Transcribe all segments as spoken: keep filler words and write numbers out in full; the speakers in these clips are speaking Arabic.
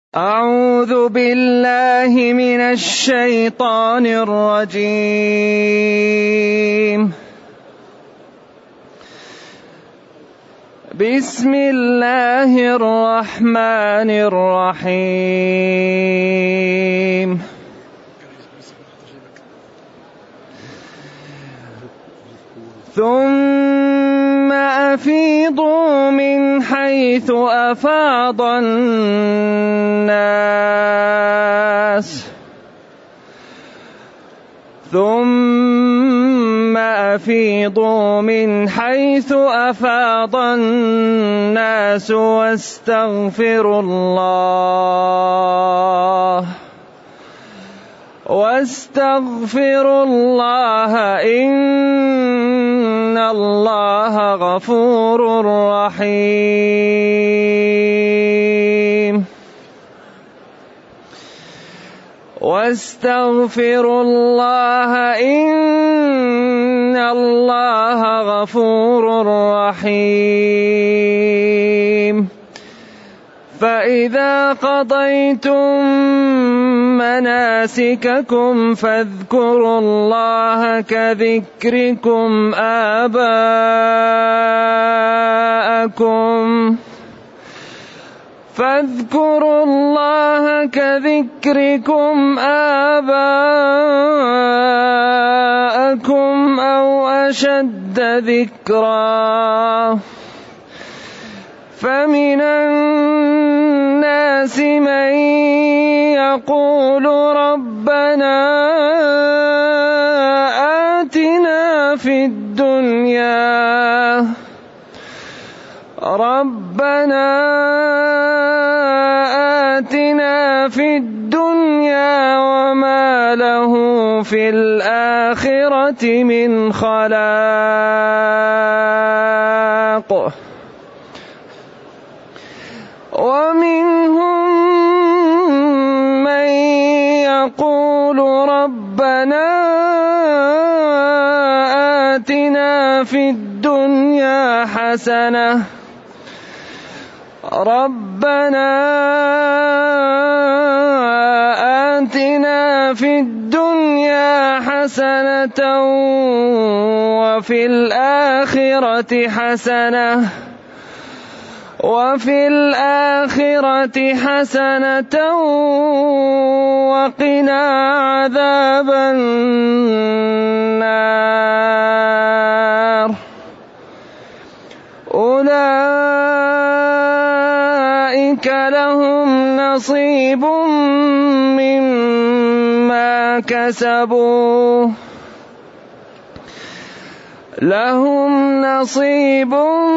أعوذ بالله من الشيطان الرجيم. بسم الله الرحمن الرحيم. ثم أفيضوا من حيث أفاض الناس ثم أفيضوا من حيث أفاض الناس واستغفروا الله واستغفروا الله إن الله غفور رحيم. واستغفروا الله إن الله غفور رحيم. فإذا قضيتم مناسككم فاذكروا الله كذكركم آباءكم فاذكروا الله كذكركم آباءكم أو أشد ذكرا. فمن الناس من يقول ربنا آتنا في الدنيا ربنا آتنا في الدنيا وما له في الآخرة من خلاق. ومنهم من يقول ربنا آتنا في الدنيا حسنة ربنا آتنا في الدنيا حسنة وفي الآخرة حسنة وفي الآخرة حسنة وقنا عذاب النار. أولئك لهم نصيب مما كسبوا لهم نصيب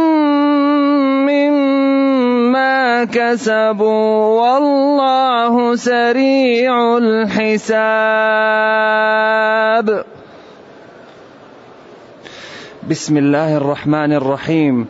مما كسبوا والله سريع الحساب. بسم الله الرحمن الرحيم.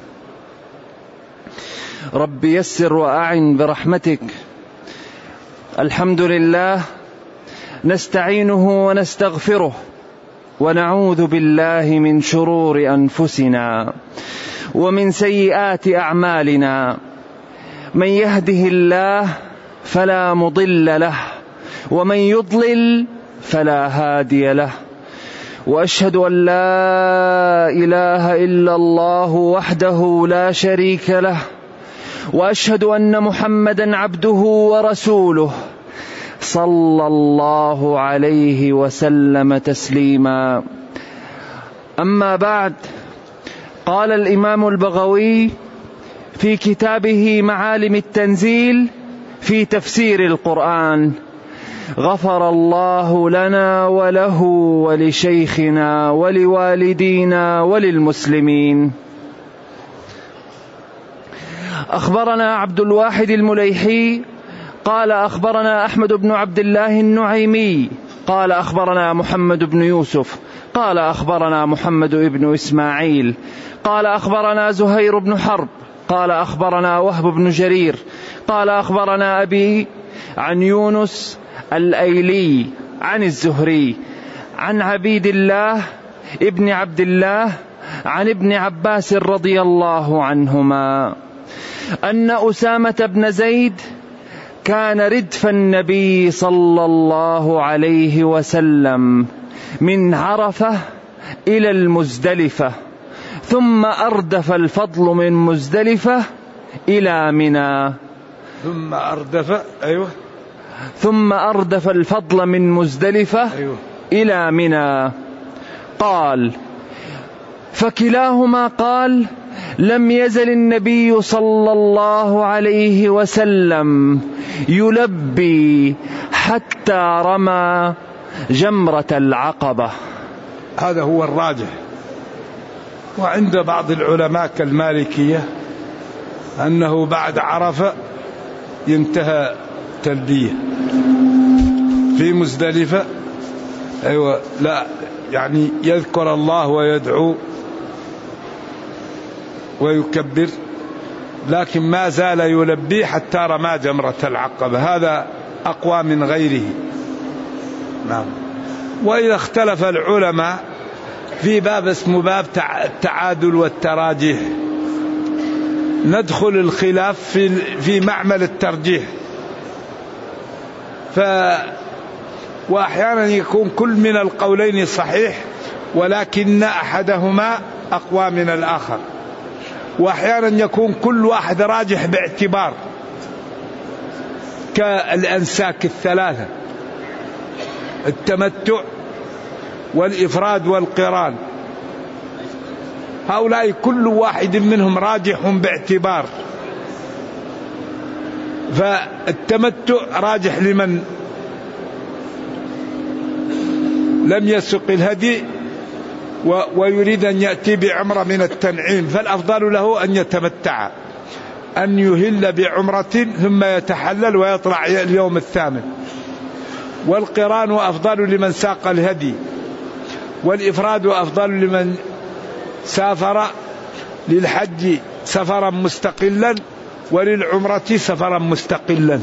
رب يسر وأعن برحمتك. الحمد لله نستعينه ونستغفره ونعوذ بالله من شرور أنفسنا ومن سيئات أعمالنا. من يهده الله فلا مضل له ومن يضلل فلا هادي له. وأشهد أن لا إله إلا الله وحده لا شريك له وأشهد أن محمدا عبده ورسوله صلى الله عليه وسلم تسليما. أما بعد، قال الإمام البغوي في كتابه معالم التنزيل في تفسير القرآن: غفر الله لنا وله ولشيخنا ولوالدينا وللمسلمين. أخبرنا عبد الواحد المليحي قال أخبرنا أحمد بن عبد الله النعيمي قال أخبرنا محمد بن يوسف قال أخبرنا محمد بن إسماعيل قال أخبرنا زهير بن حرب قال أخبرنا وهب بن جرير قال أخبرنا أبي عن يونس الأيلي عن الزهري عن عبيد الله ابن عبد الله عن ابن عباس رضي الله عنهما أن أسامة بن زيد كان ردف النبي صلى الله عليه وسلم من عرفة إلى المزدلفة، ثم أردف الفضل من مزدلفة إلى منى. ثم أردف أيوة ثم أردف الفضل من مزدلفة أيوة. إلى منى. قال: فكلاهما قال: لم يزل النبي صلى الله عليه وسلم يلبي حتى رمى جمرة العقبة. هذا هو الراجح. وعند بعض العلماء كالمالكية أنه بعد عرفة ينتهى تلبية. في مزدلفة أيوة لا يعني يذكر الله ويدعو ويكبر، لكن ما زال يلبي حتى رمى جمرة العقبة. هذا أقوى من غيره. نعم. وإذا اختلف العلماء في باب اسمه باب التعادل والتراجيح، ندخل الخلاف في في معمل الترجيح. ف وأحيانا يكون كل من القولين صحيح ولكن أحدهما أقوى من الآخر، وأحيانا يكون كل واحد راجح باعتبار، كالأنساك الثلاثة: التمتع والإفراد والقران. هؤلاء كل واحد منهم راجح باعتبار. فالتمتع راجح لمن لم يسق الهدي ويريد أن يأتي بعمرة من التنعيم، فالأفضل له أن يتمتع، أن يهل بعمرة ثم يتحلل ويطلع اليوم الثامن. والقران أفضل لمن ساق الهدي، والإفراد أفضل لمن سافر للحج سفرا مستقلا وللعمرة سفرا مستقلا.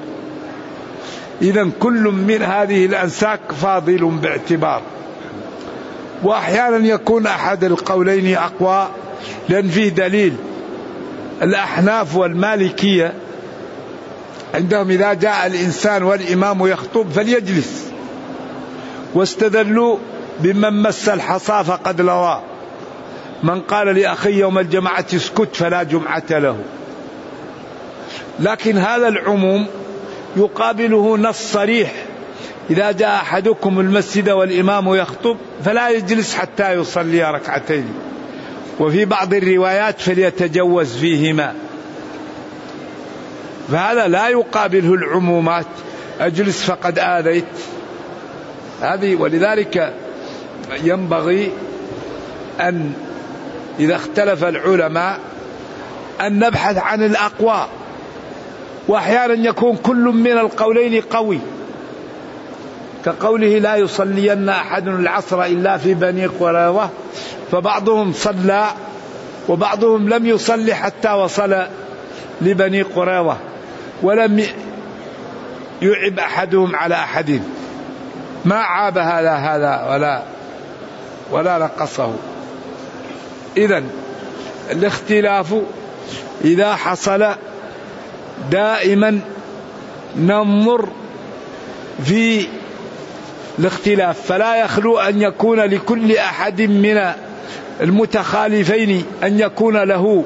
إذن كل من هذه الأنساك فاضل باعتبار. وأحيانا يكون أحد القولين أقوى لأن فيه دليل. الأحناف والمالكية عندهم إذا جاء الإنسان والإمام يخطب فليجلس، واستدلوا بمن مس الحصى فقد لوى، من قال لأخي يوم الجمعة اسكت فلا جمعة له. لكن هذا العموم يقابله نص صريح: إذا جاء أحدكم المسجد والإمام يخطب فلا يجلس حتى يصلي ركعتين، وفي بعض الروايات فليتجوز فيهما. فهذا لا يقابله العمومات: أجلس فقد آذيت. هذه ولذلك ينبغي أن إذا اختلف العلماء أن نبحث عن الأقوى. وأحيانا يكون كل من القولين قوي، كقوله: لا يصلين أحد العصر إلا في بني قريظة، فبعضهم صلى وبعضهم لم يصلي حتى وصل لبني قريظة ولم يعب أحدهم على أحد، ما عاب هذا هذا ولا ولا نقصه. إذن الاختلاف إذا حصل دائما ننظر في الاختلاف، فلا يخلو أن يكون لكل أحد من المتخالفين أن يكون له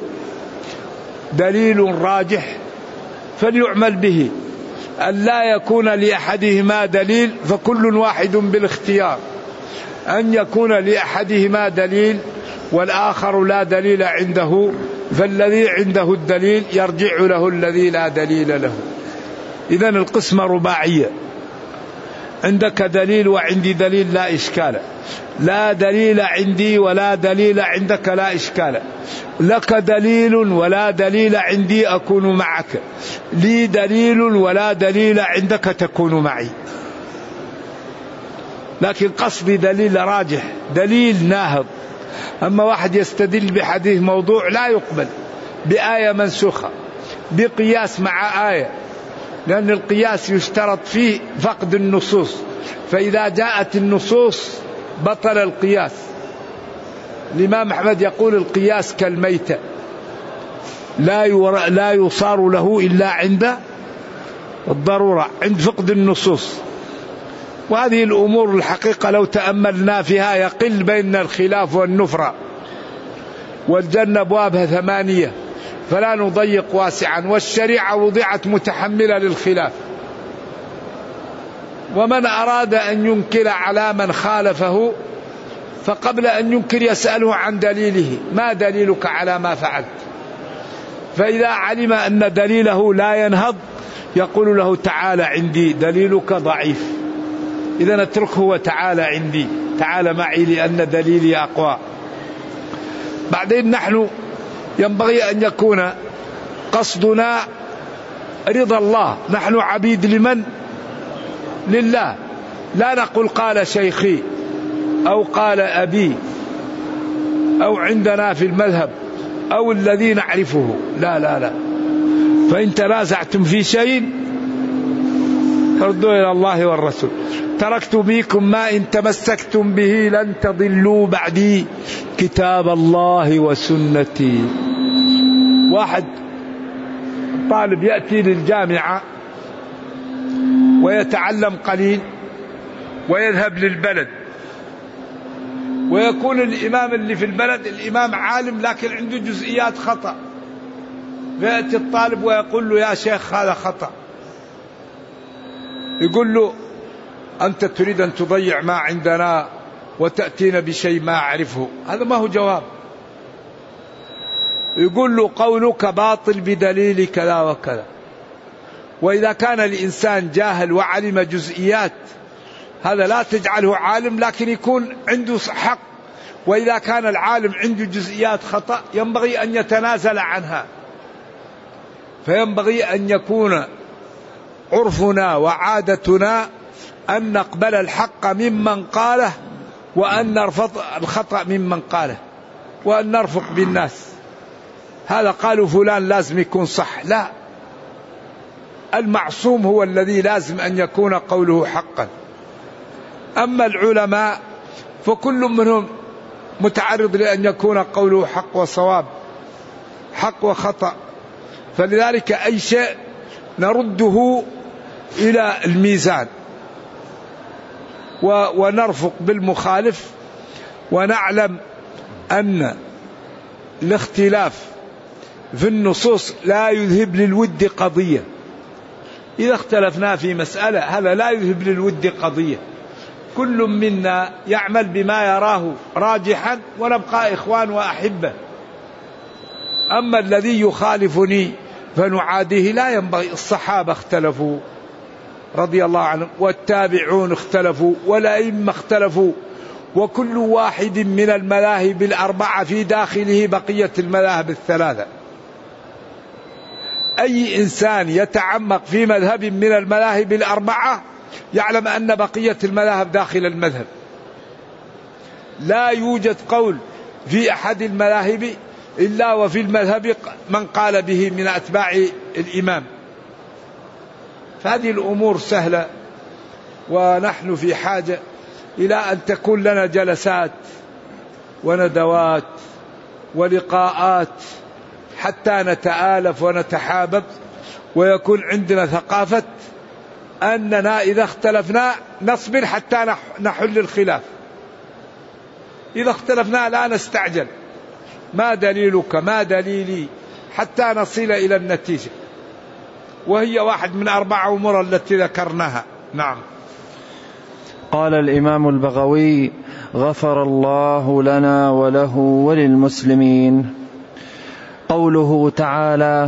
دليل راجح فليعمل به، أن لا يكون لأحدهما دليل فكل واحد بالاختيار، أن يكون لأحدهما دليل والآخر لا دليل عنده، فالذي عنده الدليل يرجع له الذي لا دليل له. إذن القسمة رباعية: عندك دليل وعندي دليل لا إشكال، لا دليل عندي ولا دليل عندك لا إشكال، لك دليل ولا دليل عندي أكون معك، لي دليل ولا دليل عندك تكون معي. لكن قصدي دليل راجح، دليل ناهض. أما واحد يستدل بحديث موضوع لا يقبل، بآية منسوخة، بقياس مع آية، لأن القياس يشترط فيه فقد النصوص، فإذا جاءت النصوص بطل القياس. الإمام أحمد يقول: القياس كالميتة لا لا يصار له إلا عند الضرورة عند فقد النصوص. وهذه الأمور الحقيقة لو تأملنا فيها يقل بين الخلاف والنفرة، والجنة أبوابها ثمانية فلا نضيق واسعا، والشريعة وضعت متحملة للخلاف. ومن أراد أن ينكر على من خالفه فقبل أن ينكر يسأله عن دليله، ما دليلك على ما فعلت؟ فإذا علم أن دليله لا ينهض يقول له تعالى عندي دليلك ضعيف، إذا اتركه وتعالى عندي، تعالى معي لأن دليلي أقوى. بعدين نحن ينبغي أن يكون قصدنا رضا الله، نحن عبيد لمن؟ لله. لا نقول قال شيخي أو قال أبي أو عندنا في المذهب أو الذي نعرفه، لا لا لا. فإن تنازعتم في شيء فردوا إلى الله والرسول. تركت بكم ما إن تمسكتم به لن تضلوا بعدي كتاب الله وسنتي. واحد طالب يأتي للجامعة ويتعلم قليل ويذهب للبلد، ويكون الإمام اللي في البلد الإمام عالم لكن عنده جزئيات خطأ، فيأتي الطالب ويقول له يا شيخ هذا خطأ، يقول له أنت تريد أن تضيع ما عندنا وتأتينا بشيء ما أعرفه، هذا ما هو جواب. يقول له قولك باطل بدليل كذا وكذا. وإذا كان الإنسان جاهل وعلم جزئيات هذا لا تجعله عالم، لكن يكون عنده حق. وإذا كان العالم عنده جزئيات خطأ ينبغي أن يتنازل عنها. فينبغي أن يكون عرفنا وعادتنا أن نقبل الحق ممن قاله، وأن نرفض الخطأ ممن قاله، وأن نرفق بالناس. هذا قالوا فلان لازم يكون صح، لا، المعصوم هو الذي لازم أن يكون قوله حقا. أما العلماء فكل منهم متعرض لأن يكون قوله حق وصواب، حق وخطأ. فلذلك أي شيء نرده إلى الميزان ونرفق بالمخالف، ونعلم أن الاختلاف في النصوص لا يذهب للود قضية. إذا اختلفنا في مسألة هذا لا يذهب للود قضية، كل منا يعمل بما يراه راجحا ونبقى إخوان وأحبة. أما الذي يخالفني فنعاديه لا ينبغي. الصحابة اختلفوا رضي الله عنهم، والتابعون اختلفوا، والأئمة اختلفوا، وكل واحد من المذاهب الأربعة في داخله بقية المذاهب الثلاثة. أي إنسان يتعمق في مذهب من المذاهب الأربعة يعلم أن بقية المذاهب داخل المذهب. لا يوجد قول في أحد المذاهب إلا وفي المذهب من قال به من أتباع الإمام. فهذه الأمور سهلة، ونحن في حاجة إلى أن تكون لنا جلسات وندوات ولقاءات حتى نتآلف ونتحابب، ويكون عندنا ثقافة أننا إذا اختلفنا نصبر حتى نحل الخلاف. إذا اختلفنا لا نستعجل، ما دليلك ما دليلي، حتى نصل إلى النتيجة، وهي واحد من أربع أمور التي ذكرناها. نعم. قال الإمام البغوي غفر الله لنا وله وللمسلمين. قوله تعالى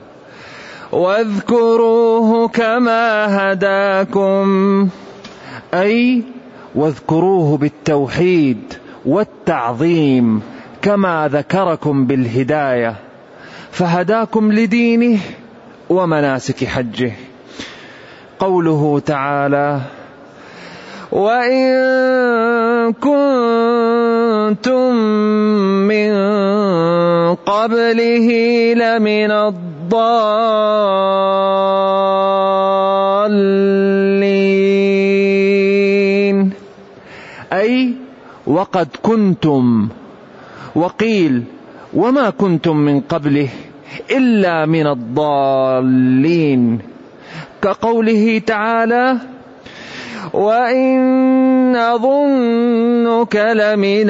واذكروه كما هداكم، أي واذكروه بالتوحيد والتعظيم كما ذكركم بالهداية، فهداكم لدينه ومناسك حجه. قوله تعالى وإن كنتم من قبله لمن الضالين، أي وقد كنتم. وقيل وما كنتم من قبله إلا من الضالين، كقوله تعالى: وإن نظنك لمن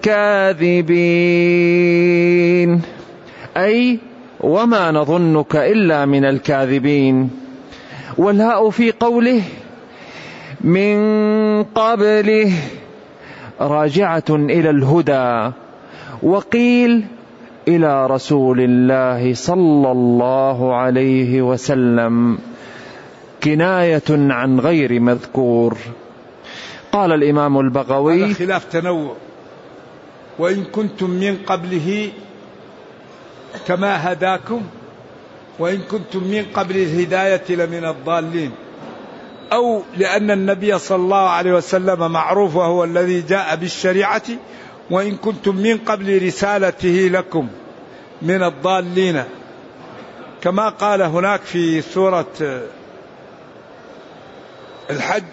الكاذبين، أي وما نظنك إلا من الكاذبين. والهاء في قوله من قبله راجعة إلى الهدى، وقيل إلى رسول الله صلى الله عليه وسلم، كناية عن غير مذكور. قال الإمام البغوي: هذا خلاف تنوع. وإن كنتم من قبله كما هداكم، وإن كنتم من قبل الهداية لمن الضالين، أو لأن النبي صلى الله عليه وسلم معروف وهو الذي جاء بالشريعة، وإن كنتم من قبل رسالته لكم من الضالين، كما قال هناك في سورة الحج: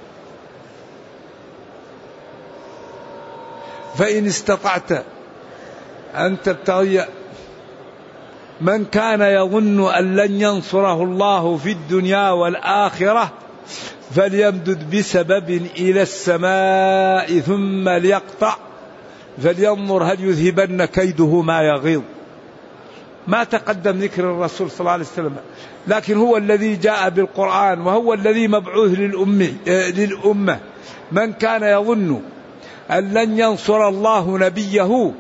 فإن استطعت أن تبتغي من كان يظن أن لن ينصره الله في الدنيا والآخرة فليمدد بسبب إلى السماء ثم ليقطع فلينظر هل يذهبن كيده ما يغيظ. ما تقدم ذكر الرسول صلى الله عليه وسلم، لكن هو الذي جاء بالقرآن وهو الذي مبعوث للأمة. من كان يظن أن لن ينصر الله نبيه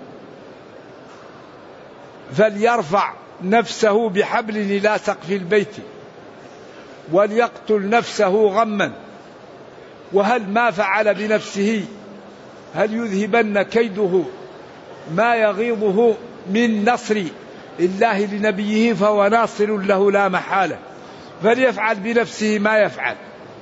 فليرفع نفسه بحبل إلى سقف البيت وليقتل نفسه غما، وهل ما فعل بنفسه هل يذهبن كيده ما يغيظه من نصر الله لنبيه فهو ناصر له لا محالة، فليفعل بنفسه ما يفعل.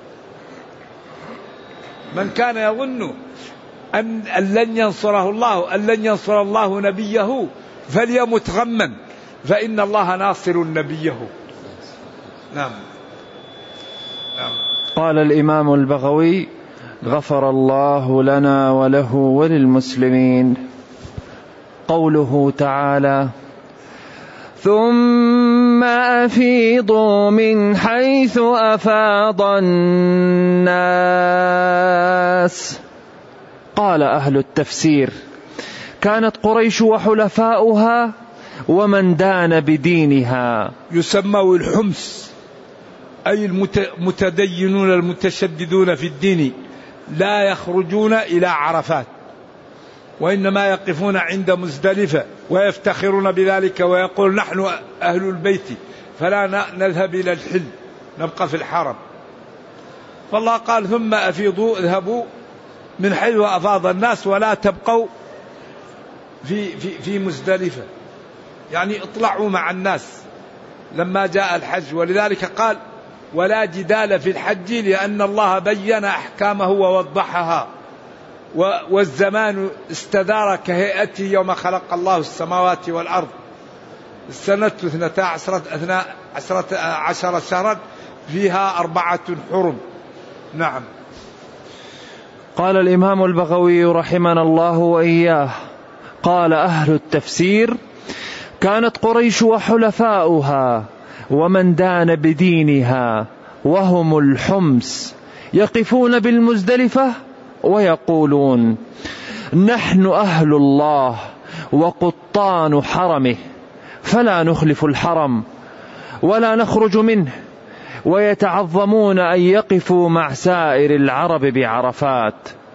من كان يظن أن لن ينصره الله أن لن ينصر الله نبيه فليمت غما فإن الله ناصر نبيه. نعم. نعم. قال الإمام البغوي: غفر الله لنا وله وللمسلمين. قوله تعالى: ثم أفيضوا من حيث أفاض الناس. قال أهل التفسير: كانت قريش وحلفاؤها ومن دان بدينها. يسموا الحمص، أي المتدينون المتشددون في الدين، لا يخرجون إلى عرفات وإنما يقفون عند مزدلفة ويفتخرون بذلك ويقول نحن أهل البيت فلا نذهب إلى الحل، نبقى في الحرم. فالله قال: ثم أفيضوا، اذهبوا من حيث أفاض الناس ولا تبقوا في, في, في مزدلفة، يعني اطلعوا مع الناس لما جاء الحج. ولذلك قال: ولا جدال في الحج، لأن الله بين أحكامه ووضحها، والزمان استدار كهيئته يوم خلق الله السماوات والأرض. السنة اثنتا عشرة, عشرة عشر شهرا فيها أربعة حرم. نعم. قال الإمام البغوي رحمنا الله وإياه: قال أهل التفسير: كانت قريش وحلفاؤها ومن دان بدينها وهم الحمص يقفون بالمزدلفة ويقولون نحن أهل الله وقطان حرمه فلا نخلف الحرم ولا نخرج منه، ويتعظمون أن يقفوا مع سائر العرب بعرفات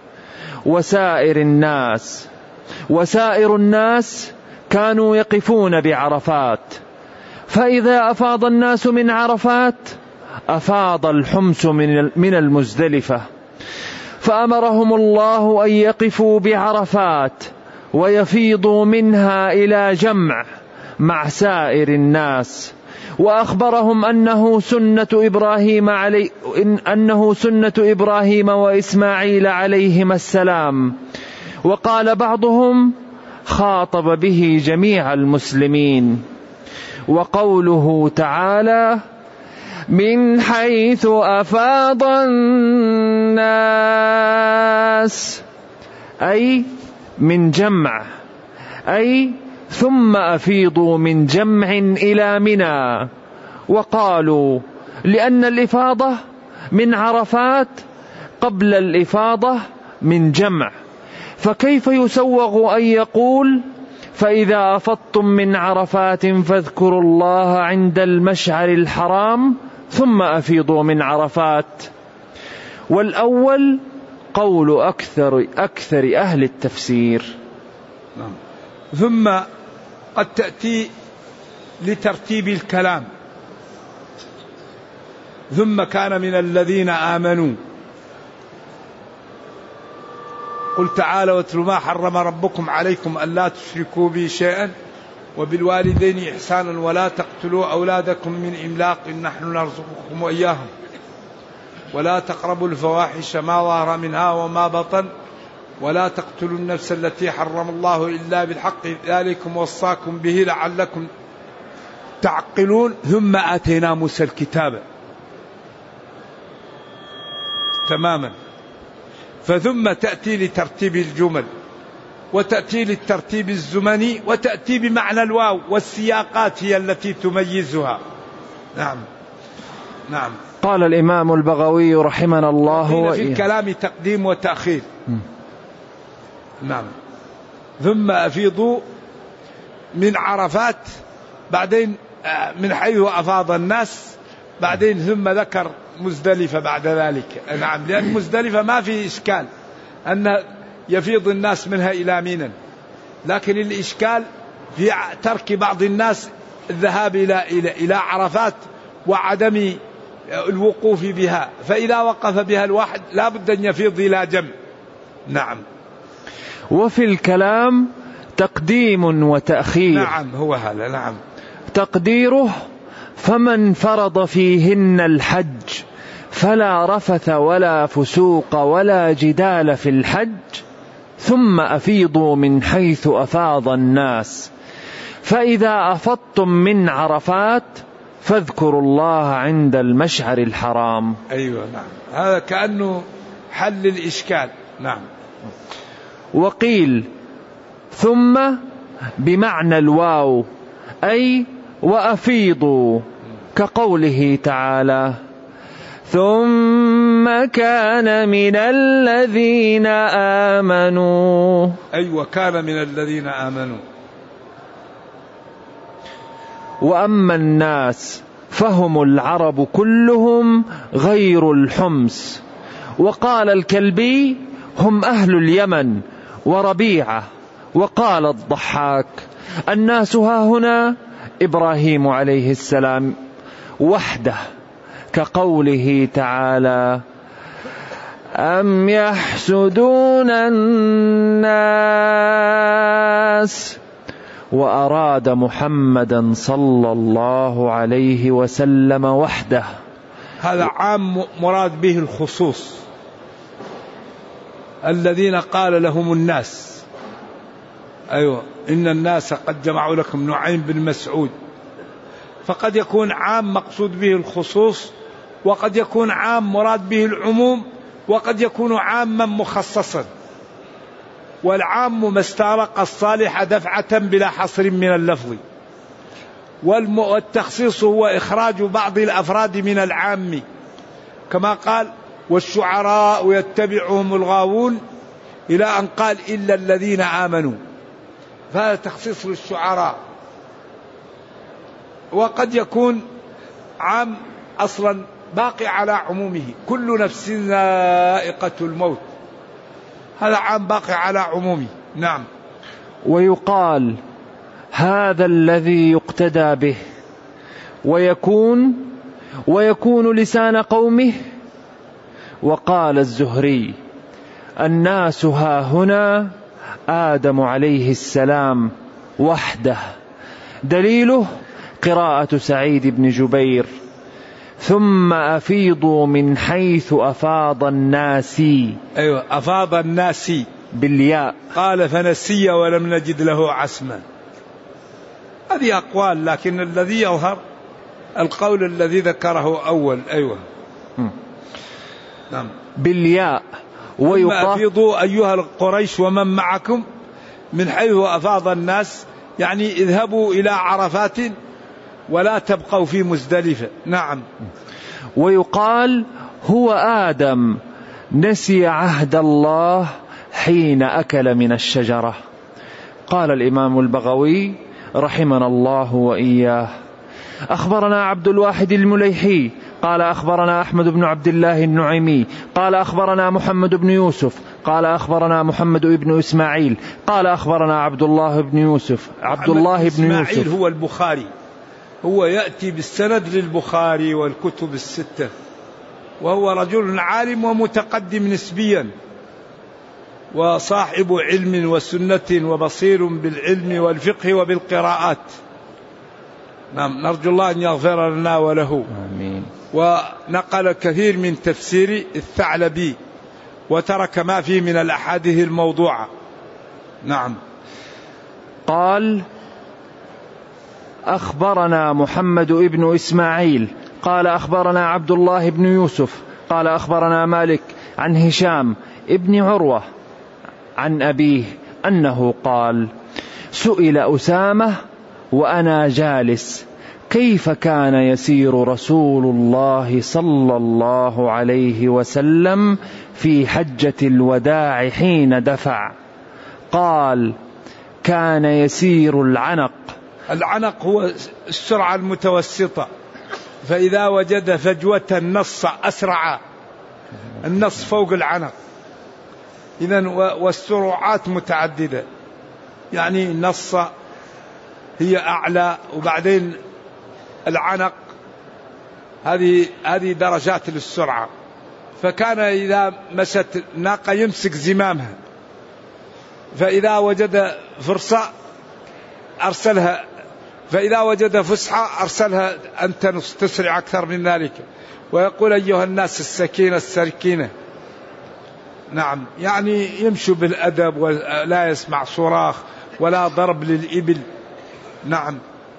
وسائر الناس وسائر الناس كانوا يقفون بعرفات، فإذا أفاض الناس من عرفات أفاض الحمص من المزدلفة، فأمرهم الله أن يقفوا بعرفات ويفيضوا منها إلى جمع مع سائر الناس، وأخبرهم أنه سنة إبراهيم علي إن أنه سنة إبراهيم وإسماعيل عليهما السلام. وقال بعضهم: خاطب به جميع المسلمين. وقوله تعالى: من حيث أفاض الناس، أي من جمع، أي ثم أفيضوا من جمع إلى منى. وقالوا لأن الإفاضة من عرفات قبل الإفاضة من جمع، فكيف يسوغ أن يقول فإذا أفضتم من عرفات فاذكروا الله عند المشعر الحرام ثم أفيضوا من عرفات؟ والأول قول أكثر أكثر أهل التفسير. نعم. ثم قد تأتي لترتيب الكلام، ثم كان من الذين آمنوا. قل تعالوا واتلوا ما حرم ربكم عليكم ألا تشركوا به شيئا وبالوالدين إحسانا ولا تقتلوا أولادكم من إملاق نحن نرزقكم وإياهم ولا تقربوا الفواحش ما ظهر منها وما بطن ولا تقتلوا النفس التي حرم الله إلا بالحق ذلكم وصاكم به لعلكم تعقلون. ثم آتينا موسى الكتاب تماما. فثم تأتي لترتيب الجمل وتأتي للترتيب الزمني وتأتي بمعنى الواو، والسياقات هي التي تميزها. نعم نعم. قال الإمام البغوي رحمنا الله في الكلام تقديم وتأخير. م. نعم. ثم أفيضوا من عرفات، بعدين من حيث أفاض الناس، بعدين ثم ذكر مزدلفة بعد ذلك. نعم. لأن مزدلفة ما في إشكال أن يفيض الناس منها إلى منى، لكن الإشكال في ترك بعض الناس الذهاب إلى إلى إلى عرفات وعدم الوقوف بها، فإذا وقف بها الواحد لا بد أن يفيض إلى جنب. نعم. وفي الكلام تقديم وتأخير. نعم هو هذا. نعم. تقديره فمن فرض فيهن الحج فلا رفث ولا فسوق ولا جدال في الحج ثم أفيضوا من حيث أفاض الناس فإذا أفضتم من عرفات فاذكروا الله عند المشعر الحرام. أيوة نعم. هذا كأنه حل الإشكال. نعم. وقيل ثم بمعنى الواو أي وأفيضوا، كقوله تعالى ثم كان من الذين آمنوا. أيوة كان من الذين آمنوا. وأما الناس فهم العرب كلهم غير الحمص. وقال الكلبي هم أهل اليمن وربيعة. وقال الضحاك الناس ها هنا إبراهيم عليه السلام وحده، كقوله تعالى أم يحسدون الناس، وأراد محمدا صلى الله عليه وسلم وحده. هذا عام مراد به الخصوص، الذين قال لهم الناس. أيوة إن الناس قد جمعوا لكم. نعيم بن مسعود. فقد يكون عام مقصود به الخصوص، وقد يكون عام مراد به العموم، وقد يكون عاما مخصصا. والعام ما استغرق الصالح دفعة بلا حصر من اللفظ، والتخصيص هو إخراج بعض الأفراد من العام، كما قال والشعراء يتبعهم الغاوون إلى أن قال إلا الذين آمنوا، فهذا تخصيص للشعراء. وقد يكون عام أصلا باقي على عمومه، كل نفس ذائقة الموت، هذا عام باقي على عمومه. نعم. ويقال هذا الذي يقتدى به، ويكون ويكون لسان قومه. وقال الزهري الناس ها هنا آدم عليه السلام وحده. دليله قراءة سعيد بن جبير ثم أفيضوا من حيث أفاض الناس. أيوة أفاض الناس بالياء. قال فنسي ولم نجد له عسما. هذه أقوال، لكن الذي يظهر القول الذي ذكره أول. أيوة م. نعم. بالياء. ثم أفيضوا أيها القريش ومن معكم من حيث أفاض الناس، يعني اذهبوا إلى عرفات ولا تبقوا في مزدلفة. نعم. ويقال هو آدم نسي عهد الله حين أكل من الشجرة. قال الإمام البغوي رحمنا الله وإياه: أخبرنا عبد الواحد المليحي قال أخبرنا أحمد بن عبد الله النعيمي قال أخبرنا محمد بن يوسف قال أخبرنا محمد بن إسماعيل قال أخبرنا عبد الله بن يوسف عبد الله بن إسماعيل يوسف هو البخاري، هو يأتي بالسند للبخاري والكتب الستة، وهو رجل عالم ومتقدم نسبيا وصاحب علم وسنة وبصير بالعلم والفقه وبالقراءات. نعم، نرجو الله أن يغفر لنا وله. آمين. ونقل كثير من تفسير الثعلبي وترك ما فيه من الأحاديث الموضوعة. نعم. قال أخبرنا محمد بن إسماعيل قال أخبرنا عبد الله بن يوسف قال أخبرنا مالك عن هشام ابن عروة عن أبيه أنه قال: سئل أسامة وأنا جالس كيف كان يسير رسول الله صلى الله عليه وسلم في حجة الوداع حين دفع؟ قال: كان يسير العنق. العنق هو السرعة المتوسطة، فإذا وجد فجوة نص أسرع، النص فوق العنق. إذن والسرعات متعددة، يعني نص هي أعلى، وبعدين العنق، هذه هذه درجات للسرعة. فكان إذا مشت ناقة يمسك زمامها، فإذا وجد فرصة أرسلها، فإذا وجد فسحة أرسلها أن تسرع أكثر من ذلك، ويقول: أيها الناس السكينة السكينة. نعم، يعني يمشوا بالأدب ولا يسمع صراخ ولا ضرب للإبل. نعم.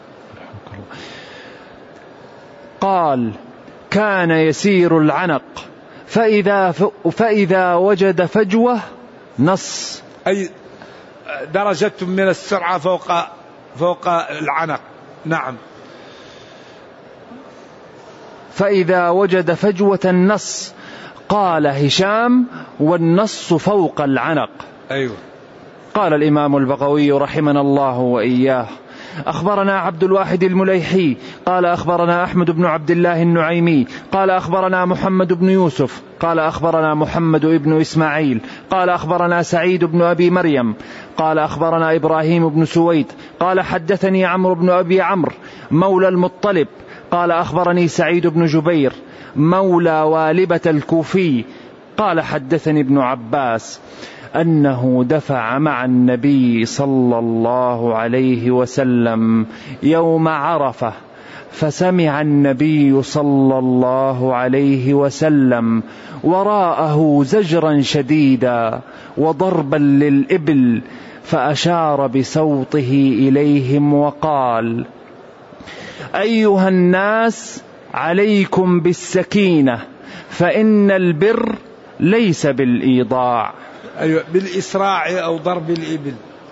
قال: كان يسير العنق فإذا, فإذا وجد فجوة نص، أي درجة من السرعة فوق فوق العنق. نعم. فإذا وجد فجوة النص. قال هشام: والنص فوق العنق. أيوة. قال الإمام البغوي رحمنا الله وإياه: أخبرنا عبد الواحد المليحي قال أخبرنا أحمد بن عبد الله النعيمي قال أخبرنا محمد بن يوسف قال أخبرنا محمد بن إسماعيل قال أخبرنا سعيد بن أبي مريم قال أخبرنا إبراهيم بن سويد قال حدثني عمرو بن أبي عمرو مولى المطلب قال أخبرني سعيد بن جبير مولى والبة الكوفي قال حدثني ابن عباس أنه دفع مع النبي صلى الله عليه وسلم يوم عرفة، فسمع النبي صلى الله عليه وسلم وراءه زجرا شديدا وضربا للإبل، فأشار بصوته إليهم وقال: أيها الناس عليكم بالسكينة، فإن البر ليس بالإيضاع. أيوة، بالإسراع أو ضرب الإبل.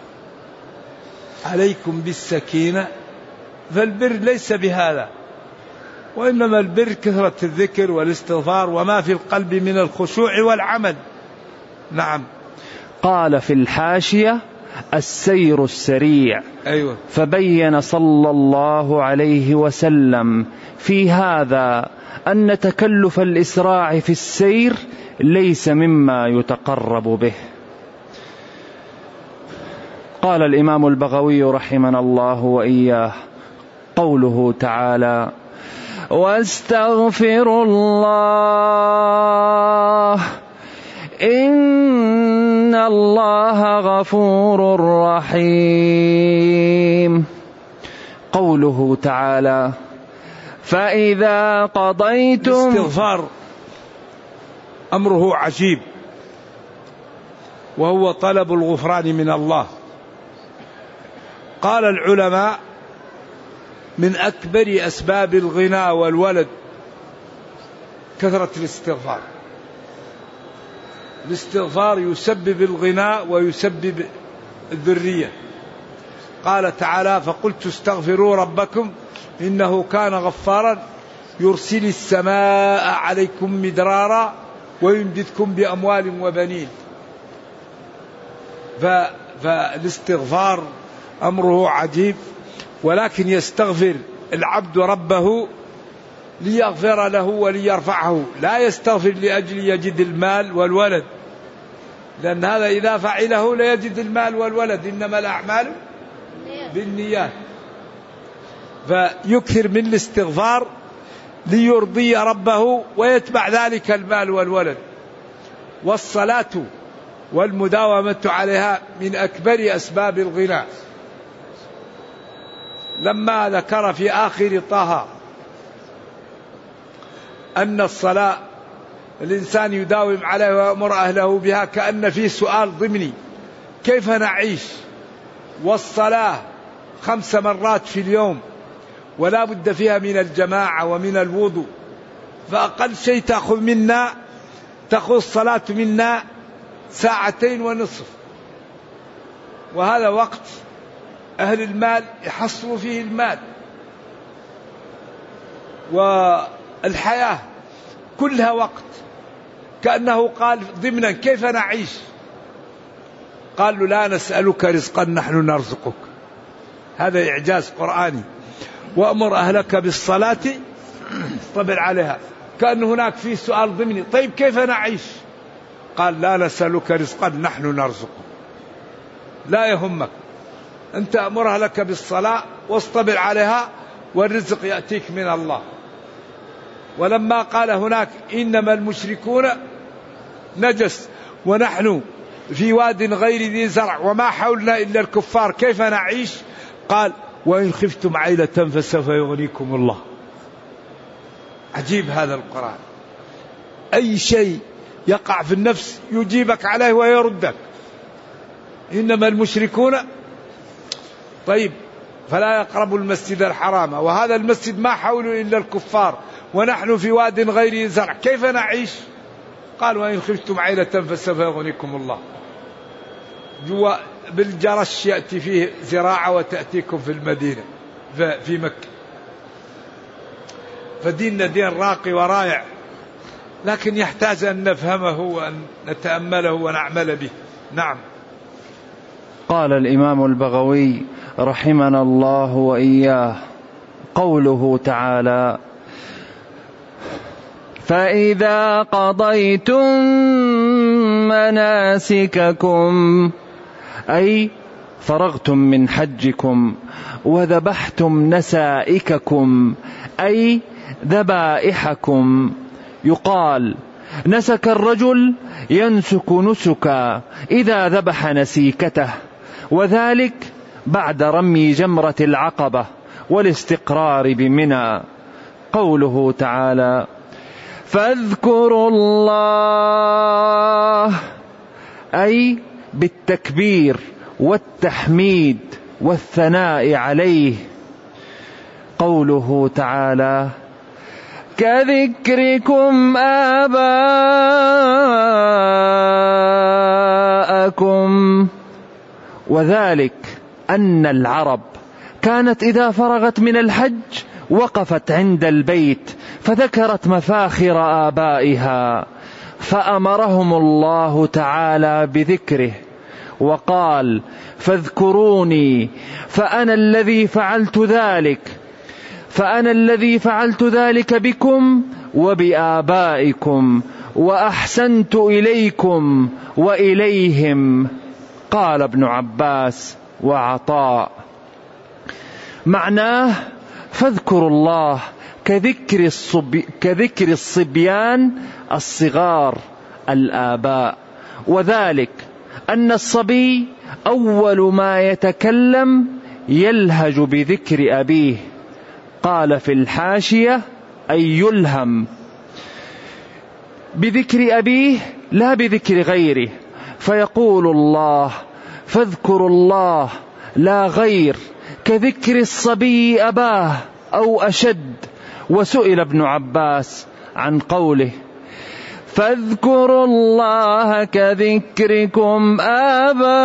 عليكم بالسكينة، فالبر ليس بهذا، وإنما البر كثرة الذكر والاستغفار وما في القلب من الخشوع والعمل. نعم. قال في الحاشية: السير السريع. أيوة. فبين صلى الله عليه وسلم في هذا أن تكلف الإسراع في السير ليس مما يتقرب به. قال الإمام البغوي رحمنا الله وإياه: قوله تعالى: واستغفروا الله إن الله غفور رحيم. قوله تعالى: فإذا قضيتم. الاستغفار أمره عجيب، وهو طلب الغفران من الله. قال العلماء: من أكبر أسباب الغنى والولد كثرة الاستغفار. الاستغفار يسبب الغنى ويسبب الذرية. قال تعالى: فقلت استغفروا ربكم إنه كان غفارا يرسل السماء عليكم مدرارا ويمددكم بأموال وبنين. فالاستغفار أمره عجيب، ولكن يستغفر العبد ربه ليغفر له وليرفعه، لا يستغفر لأجل يجد المال والولد، لأن هذا إذا فعله لا يجد المال والولد، إنما الأعمال بالنيات. فيكثر من الاستغفار ليرضي ربه ويتبع ذلك المال والولد. والصلاة والمداومة عليها من أكبر أسباب الغنى. لما ذكر في آخر طه أن الصلاة الإنسان يداوم عليها ويأمر أهله بها، كأن فيه سؤال ضمني: كيف نعيش والصلاة خمس مرات في اليوم ولا بد فيها من الجماعة ومن الوضوء، فأقل شيء تأخذ منا تأخذ الصلاة منا ساعتين ونصف، وهذا وقت أهل المال يحصلوا فيه المال، والحياة كلها وقت. كأنه قال ضمنا: كيف نعيش؟ قال له: لا نسألك رزقا نحن نرزقك. هذا إعجاز قرآني. وأمر أهلك بالصلاة اصطبر عليها، كأن هناك في سؤال ضمني: طيب كيف نعيش؟ قال: لا نسألك رزقا نحن نرزقك. لا يهمك، أنت أمر أهلك بالصلاة واصطبر عليها والرزق يأتيك من الله. ولما قال هناك: إنما المشركون نجس ونحن في واد غير ذي زرع وما حولنا إلا الكفار كيف نعيش؟ قال: وإن خفتم عيلة فسوف يغنيكم الله. عجيب هذا القرآن، أي شيء يقع في النفس يجيبك عليه ويردك. إنما المشركون، طيب فلا يقربوا المسجد الحرام، وهذا المسجد ما حوله إلا الكفار ونحن في واد غير زرع كيف نعيش؟ قال: وإن خفتم عيلة فسوف يغنيكم الله. جوا بالجرش يأتي فيه زراعة وتأتيكم في المدينة في مكة. فديننا دين راقي ورائع، لكن يحتاج أن نفهمه وأن نتأمله ونعمل به. نعم. قال الإمام البغوي رحمنا الله وإياه: قوله تعالى: فإذا قضيتم مناسككم، أي فرغتم من حجكم، وذبحتم نسائككم، أي ذبائحكم. يقال: نسك الرجل ينسك نسكا إذا ذبح نسيكته، وذلك بعد رمي جمرة العقبة والاستقرار بمنى. قوله تعالى: فاذكروا الله، أي بالتكبير والتحميد والثناء عليه. قوله تعالى: كذكركم آباءكم، وذلك أن العرب كانت إذا فرغت من الحج وقفت عند البيت فذكرت مفاخر آبائها، فأمرهم الله تعالى بذكره وقال: فاذكروني فأنا الذي فعلت ذلك فأنا الذي فعلت ذلك بكم وبآبائكم وأحسنت إليكم وإليهم. قال ابن عباس وعطاء. معناه: فاذكروا الله كذكر, الصبي كذكر الصبيان الصغار الآباء، وذلك أن الصبي أول ما يتكلم يلهج بذكر أبيه. قال في الحاشية: أي يلهم بذكر أبيه لا بذكر غيره، فيقول الله: فاذكروا الله لا غير، كذكر الصبي أباه أو أشد. وسئل ابن عباس عن قوله: فاذكروا الله كذكركم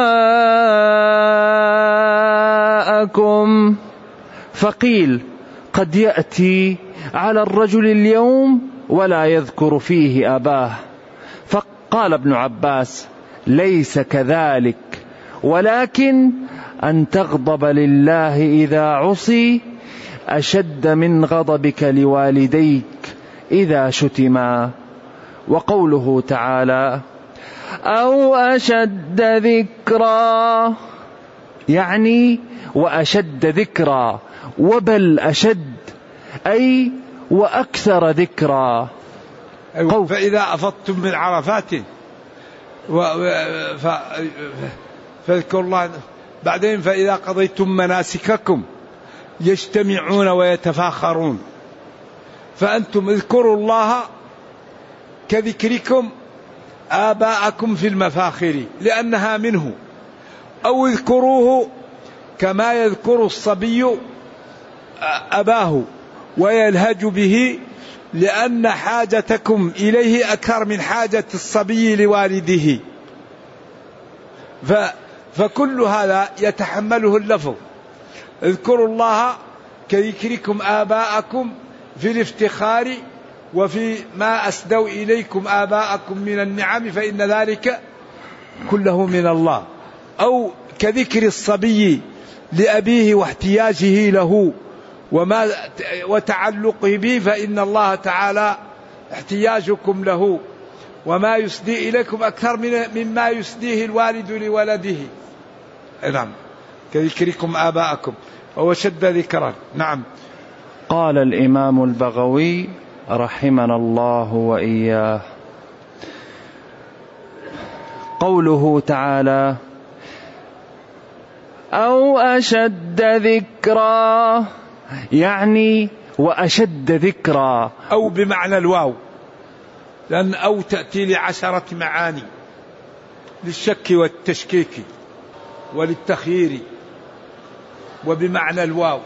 آباءكم، فقيل: قد يأتي على الرجل اليوم ولا يذكر فيه أباه. فقال ابن عباس: ليس كذلك، ولكن أن تغضب لله إذا عصي أشد من غضبك لوالديك إذا شتما. وقوله تعالى: أو أشد ذكرا، يعني وأشد ذكرا، وبل أشد أي وأكثر ذكرا. فإذا أفضتم من عرفات فاذكروا الله، بعدين فإذا قضيتم مناسككم يجتمعون ويتفاخرون، فأنتم اذكروا الله كذكركم آباءكم في المفاخر لأنها منه، أو اذكروه كما يذكر الصبي أباه ويلهج به، لأن حاجتكم إليه أكثر من حاجة الصبي لوالده. فكل هذا يتحمله اللفظ: اذكروا الله كذكركم آباءكم في الافتخار وفي ما أسدوا إليكم آباءكم من النعم فإن ذلك كله من الله. أو كذكر الصبي لأبيه واحتياجه له وما وتعلقه به، فإن الله تعالى احتياجكم له وما يسدي إليكم أكثر من مما يسديه الوالد لولده. نعم، كذكركم آباءكم وهو شد ذكرا. نعم. قال الإمام البغوي رحمنا الله وإياه: قوله تعالى: أو أشد ذكرا، يعني وأشد ذكرا. أو بمعنى الواو، لأن أو تأتي لعشرة معاني، للشك والتشكيك وللتخيير، وبمعنى الواو،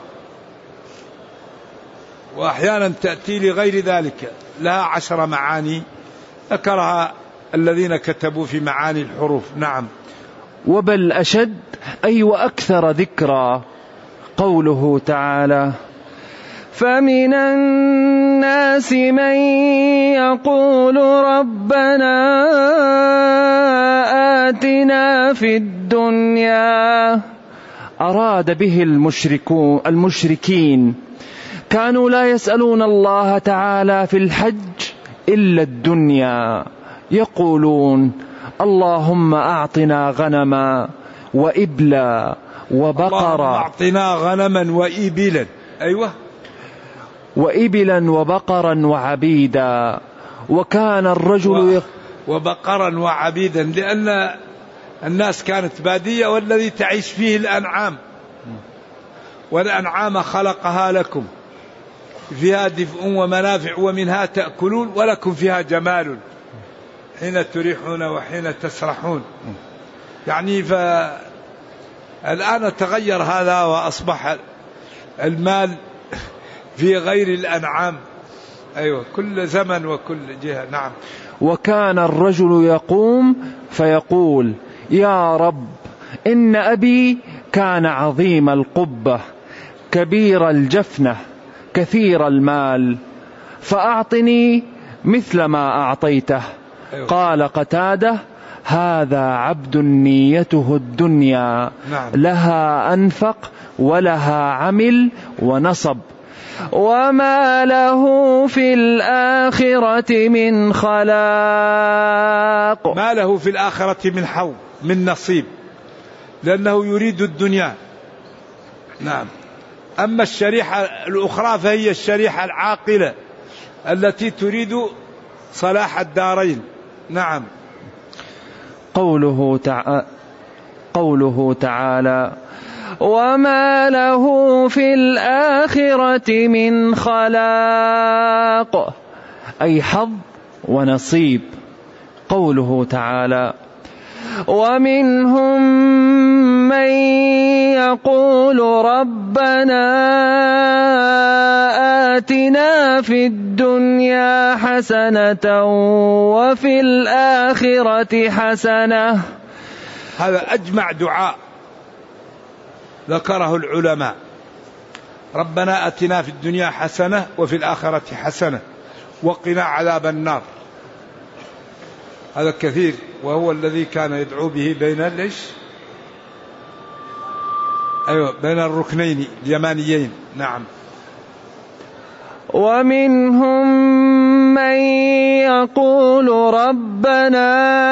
وأحيانا تأتي لغير ذلك، لها عشر معاني ذكرها الذين كتبوا في معاني الحروف. نعم. وبل أشد أي وأكثر ذكرا. قوله تعالى: فمن الناس من يقول ربنا آتنا في الدنيا، أراد به المشركون المشركين كانوا لا يسألون الله تعالى في الحج إلا الدنيا، يقولون: اللهم أعطنا غنما وإبلا وبقرا، أعطنا غنما وإبلا، أيوة، وإبلا وبقرا وعبيدا. وكان الرجل و... وبقرا وعبيدا، لأن الناس كانت بادية والذي تعيش فيه الأنعام، والأنعام خلقها لكم، فيها دفء ومنافع ومنها تأكلون ولكم فيها جمال حين تريحون وحين تسرحون. يعني فالآن تغير هذا وأصبح المال في غير الأنعام. أيوة، كل زمن وكل جهة. نعم. وكان الرجل يقوم فيقول: يا رب، إن أبي كان عظيم القبة كبير الجفنة كثير المال، فأعطني مثل ما أعطيته. أيوة. قال قتادة: هذا عبد نيته الدنيا. نعم. لها أنفق ولها عمل ونصب، وما له في الآخرة من خلاق. ما له في الآخرة من حظ من نصيب، لأنه يريد الدنيا. نعم. أما الشريحة الأخرى فهي الشريحة العاقلة التي تريد صلاح الدارين. نعم. قوله تعالى قوله تعالى: وما له في الآخرة من خلاق، أي حظ ونصيب. قوله تعالى: ومنهم من يقول ربنا آتنا في الدنيا حسنة وفي الآخرة حسنة. هذا أجمع دعاء ذكره العلماء، ربنا أتنا في الدنيا حسنة وفي الآخرة حسنة وقنا عذاب النار. هذا كثير، وهو الذي كان يدعو به بين ليش أيوة بين الركنين اليمانيين. نعم. ومنهم من يقول ربنا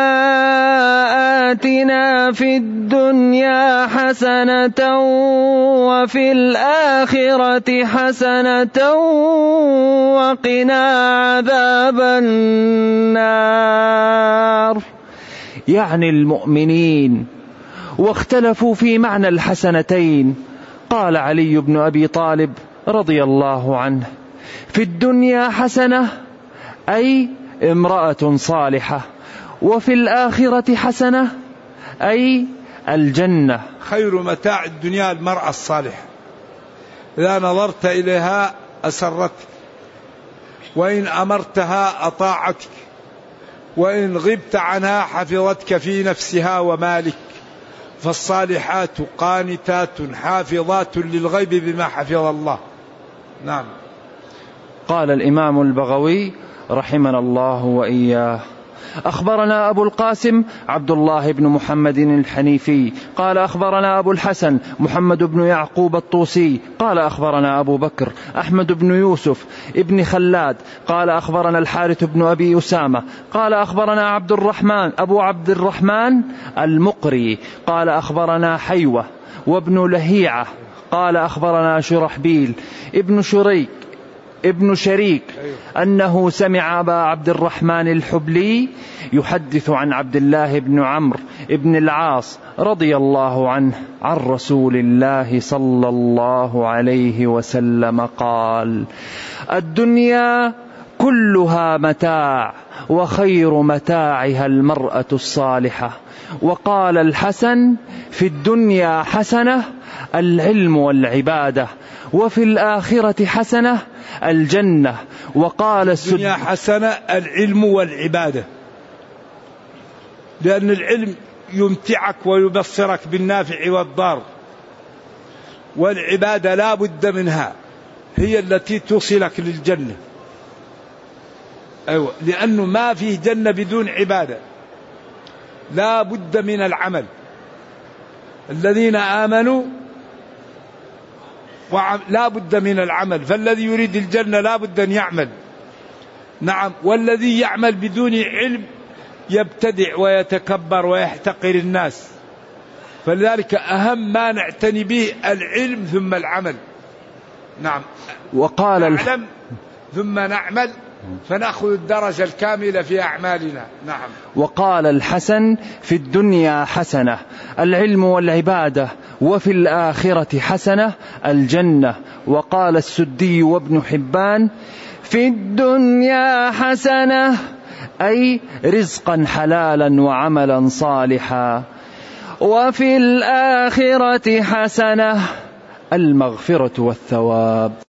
آتنا في الدنيا حسنة وفي الآخرة حسنة وقنا عذاب النار، يعني المؤمنين. واختلفوا في معنى الحسنتين. قال علي بن أبي طالب رضي الله عنه: في الدنيا حسنة أي امرأة صالحة، وفي الآخرة حسنة أي الجنة. خير متاع الدنيا المرأة الصالحة، إذا نظرت إليها أسرتك، وإن أمرتها أطاعتك، وإن غبت عنها حفظتك في نفسها ومالك. فالصالحات قانتات حافظات للغيب بما حفظ الله. نعم. قال الإمام البغوي رحمنا الله وإياه: أخبرنا أبو القاسم عبد الله بن محمد الحنيفي قال أخبرنا أبو الحسن محمد بن يعقوب الطوسي قال أخبرنا أبو بكر أحمد بن يوسف ابن خلاد قال أخبرنا الحارث بن أبي أسامة قال أخبرنا عبد الرحمن أبو عبد الرحمن المقري قال أخبرنا حيوة وابن لهيعة قال أخبرنا شرحبيل ابن شريك ابن شريك أنه سمع أبا عبد الرحمن الحبلي يحدث عن عبد الله بن عمرو بن العاص رضي الله عنه عن رسول الله صلى الله عليه وسلم قال: الدنيا كلها متاع، وخير متاعها المرأة الصالحة. وقال الحسن: في الدنيا حسنة العلم والعبادة، وفي الآخرة حسنة الجنة. وقال الدنيا حسنة العلم والعبادة، لأن العلم يمتعك ويبصرك بالنافع والضار، والعبادة لا بد منها، هي التي توصلك للجنة. أيوة، لأنه ما فيه جنة بدون عبادة، لا بد من العمل. الذين آمنوا لا بد من العمل، فالذي يريد الجنة لا بد أن يعمل. نعم. والذي يعمل بدون علم يبتدع ويتكبر ويحتقر الناس، فلذلك أهم ما نعتني به العلم ثم العمل. نعم. وقال نعلم ثم نعمل فنأخذ الدرجة الكاملة في أعمالنا. نعم. وقال الحسن: في الدنيا حسنة العلم والعبادة، وفي الآخرة حسنة الجنة. وقال السدي وابن حبان: في الدنيا حسنة أي رزقا حلالا وعملا صالحا، وفي الآخرة حسنة المغفرة والثواب.